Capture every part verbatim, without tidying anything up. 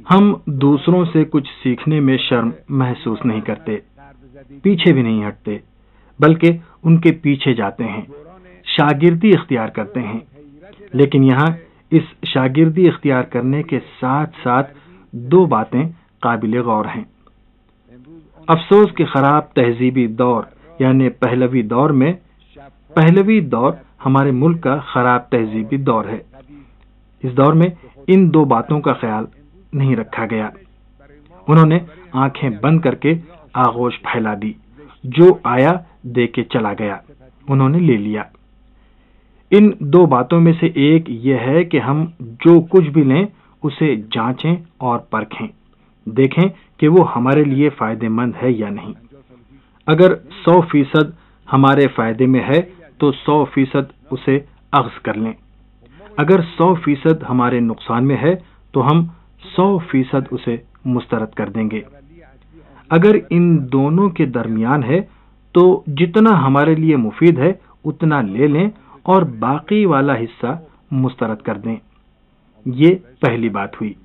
ہم دوسروں سے کچھ سیکھنے میں شرم محسوس نہیں کرتے، پیچھے بھی نہیں ہٹتے، بلکہ ان کے پیچھے جاتے ہیں، شاگردی اختیار کرتے ہیں۔ لیکن یہاں اس شاگردی اختیار کرنے کے ساتھ ساتھ دو باتیں قابل غور ہیں۔ افسوس کہ خراب تہذیبی دور یعنی پہلوی دور میں پہلوی دور ہمارے ملک کا خراب تہذیبی دور ہے۔ اس دور میں ان دو باتوں کا خیال نہیں رکھا گیا۔ انہوں نے آنکھیں بند کر کے آغوش پھیلا دی، جو آیا دے کے چلا گیا، انہوں نے لے لیا۔ ان دو باتوں میں سے ایک یہ ہے کہ ہم جو کچھ بھی لیں اسے جانچیں اور پرکھیں، دیکھیں کہ وہ ہمارے لیے فائدہ مند ہے یا نہیں۔ اگر سو فیصد ہمارے فائدے میں ہے تو سو فیصد اسے اخذ کر لیں، اگر سو فیصد ہمارے نقصان میں ہے تو ہم سو فیصد اسے مسترد کر دیں گے۔ اگر ان دونوں کے درمیان ہے تو جتنا ہمارے لیے مفید ہے اتنا لے لیں اور باقی والا حصہ مسترد کر دیں۔ یہ پہلی بات ہوئی۔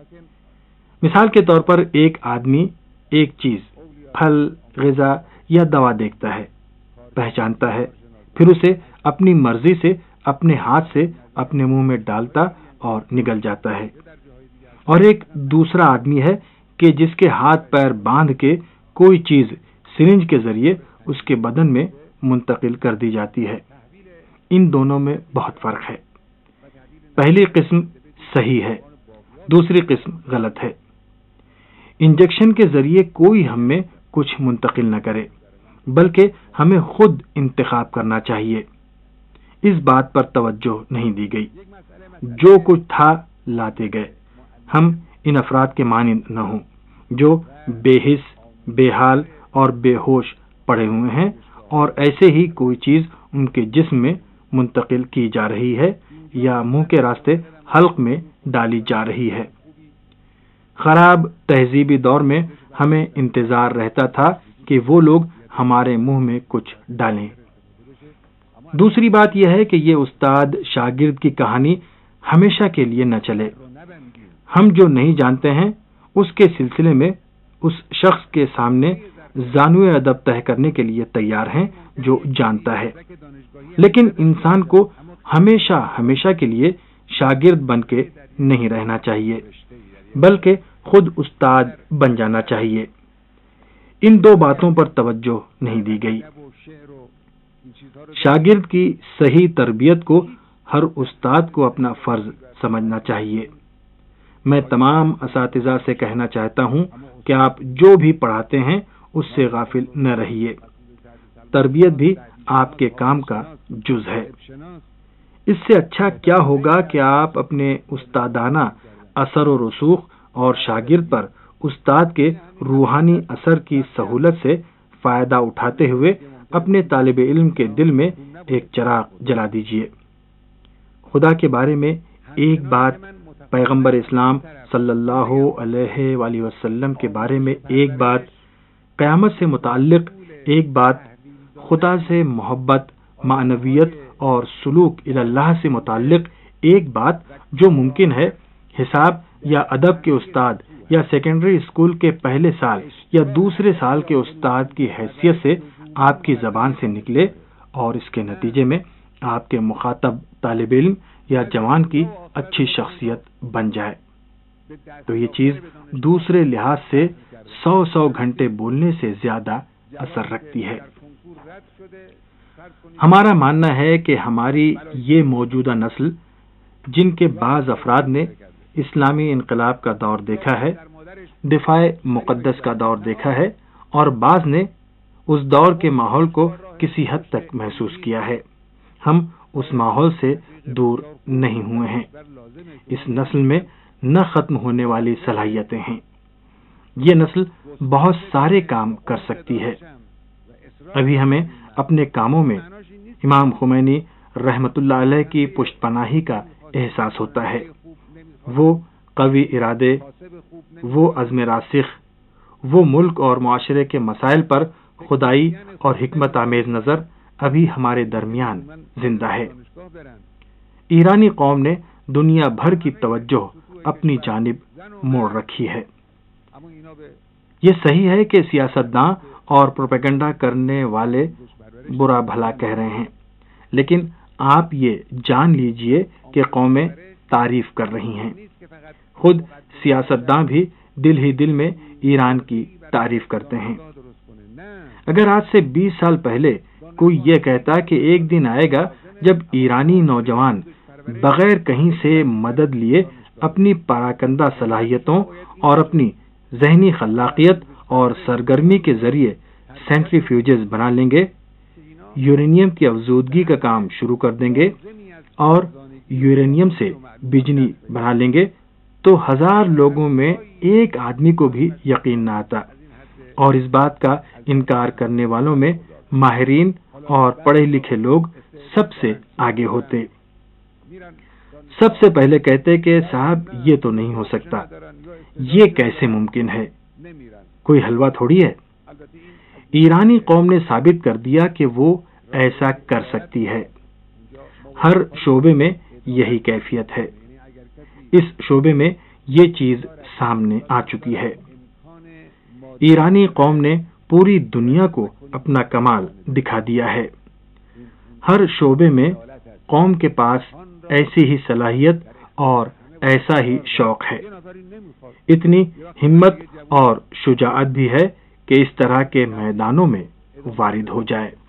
مثال کے طور پر ایک آدمی ایک چیز، پھل، غذا یا دوا دیکھتا ہے، پہچانتا ہے، پھر اسے اپنی مرضی سے اپنے ہاتھ سے اپنے منہ میں ڈالتا اور نگل جاتا ہے۔ اور ایک دوسرا آدمی ہے کہ جس کے ہاتھ پیر باندھ کے کوئی چیز سرنج کے ذریعے اس کے بدن میں منتقل کر دی جاتی ہے۔ ان دونوں میں بہت فرق ہے۔ پہلی قسم صحیح ہے، دوسری قسم غلط ہے۔ انجیکشن کے ذریعے کوئی ہم میں کچھ منتقل نہ کرے، بلکہ ہمیں خود انتخاب کرنا چاہیے۔ اس بات پر توجہ نہیں دی گئی۔ جو کچھ تھا لاتے گئے۔ ہم ان افراد کے مانند نہ ہوں جو بے حس، بے حال اور بے ہوش پڑے ہوئے ہیں اور ایسے ہی کوئی چیز ان کے جسم میں منتقل کی جا رہی ہے یا منہ کے راستے حلق میں ڈالی جا رہی ہے۔ خراب تہذیبی دور میں ہمیں انتظار رہتا تھا کہ وہ لوگ ہمارے منہ میں کچھ ڈالیں۔ دوسری بات یہ ہے کہ یہ استاد شاگرد کی کہانی ہمیشہ کے لیے نہ چلے۔ ہم جو نہیں جانتے ہیں اس کے سلسلے میں اس شخص کے سامنے زانوئے ادب طے کرنے کے لیے تیار ہیں جو جانتا ہے، لیکن انسان کو ہمیشہ ہمیشہ کے لیے شاگرد بن کے نہیں رہنا چاہیے، بلکہ خود استاد بن جانا چاہیے۔ ان دو باتوں پر توجہ نہیں دی گئی۔ شاگرد کی صحیح تربیت کو ہر استاد کو اپنا فرض سمجھنا چاہیے۔ میں تمام اساتذہ سے کہنا چاہتا ہوں کہ آپ جو بھی پڑھاتے ہیں اس سے غافل نہ رہیے۔ تربیت بھی آپ کے کام کا جز ہے۔ اس سے اچھا کیا ہوگا کہ آپ اپنے استادانہ اثر و رسوخ اور شاگرد پر استاد کے روحانی اثر کی سہولت سے فائدہ اٹھاتے ہوئے اپنے طالب علم کے دل میں ایک چراغ جلا دیجیے۔ خدا کے بارے میں ایک بات، پیغمبر اسلام صلی اللہ علیہ وآلہ وسلم کے بارے میں ایک بات، قیامت سے متعلق ایک بات، خدا سے محبت، معنویت اور سلوک الی اللہ سے متعلق ایک بات جو ممکن ہے حساب یا ادب کے استاد یا سیکنڈری اسکول کے پہلے سال یا دوسرے سال کے استاد کی حیثیت سے آپ کی زبان سے نکلے اور اس کے نتیجے میں آپ کے مخاطب طالب علم یا جوان کی اچھی شخصیت بن جائے، تو یہ چیز دوسرے لحاظ سے سو سو گھنٹے بولنے سے زیادہ اثر رکھتی ہے۔ ہمارا ماننا ہے کہ ہماری یہ موجودہ نسل، جن کے بعض افراد نے اسلامی انقلاب کا دور دیکھا ہے، دفاع مقدس کا دور دیکھا ہے، اور بعض نے اس دور کے ماحول کو کسی حد تک محسوس کیا ہے، ہم اس ماحول سے دور نہیں ہوئے ہیں۔ اس نسل میں نہ ختم ہونے والی صلاحیتیں ہیں۔ یہ نسل بہت سارے کام کر سکتی ہے۔ ابھی ہمیں اپنے کاموں میں امام خمینی رحمت اللہ علیہ کی پشت پناہی کا احساس ہوتا ہے۔ وہ قوی ارادے، وہ عزم راسخ، وہ ملک اور معاشرے کے مسائل پر خدائی اور حکمت آمیز نظر ابھی ہمارے درمیان زندہ ہے۔ ایرانی قوم نے دنیا بھر کی توجہ اپنی جانب موڑ رکھی ہے۔ یہ صحیح ہے کہ سیاستداں اور پروپیگنڈا کرنے والے برا بھلا کہہ رہے ہیں، لیکن آپ یہ جان لیجئے کہ قومیں تعریف کر رہی ہیں۔ خود سیاستداں بھی دل ہی دل میں ایران کی تعریف کرتے ہیں۔ اگر آج سے بیس سال پہلے کوئی یہ کہتا کہ ایک دن آئے گا جب ایرانی نوجوان بغیر کہیں سے مدد لیے اپنی پراکندہ صلاحیتوں اور اپنی ذہنی خلاقیت اور سرگرمی کے ذریعے سینٹریفیوجز بنا لیں گے، یورینیم کی افزودگی کا کام شروع کر دیں گے اور یورینیم سے بجلی بنا لیں گے، تو ہزار لوگوں میں ایک آدمی کو بھی یقین نہ آتا، اور اس بات کا انکار کرنے والوں میں ماہرین اور پڑھے لکھے لوگ سب سے آگے ہوتے۔ سب سے پہلے کہتے کہ صاحب یہ تو نہیں ہو سکتا، یہ کیسے ممکن ہے، کوئی حلوہ تھوڑی ہے۔ ایرانی قوم نے ثابت کر دیا کہ وہ ایسا کر سکتی ہے۔ ہر شعبے میں یہی کیفیت ہے۔ اس شعبے میں یہ چیز سامنے آ چکی ہے۔ ایرانی قوم نے پوری دنیا کو اپنا کمال دکھا دیا ہے۔ ہر شعبے میں قوم کے پاس ایسی ہی صلاحیت اور ایسا ہی شوق ہے، اتنی ہمت اور شجاعت بھی ہے کہ اس طرح کے میدانوں میں وارد ہو جائے۔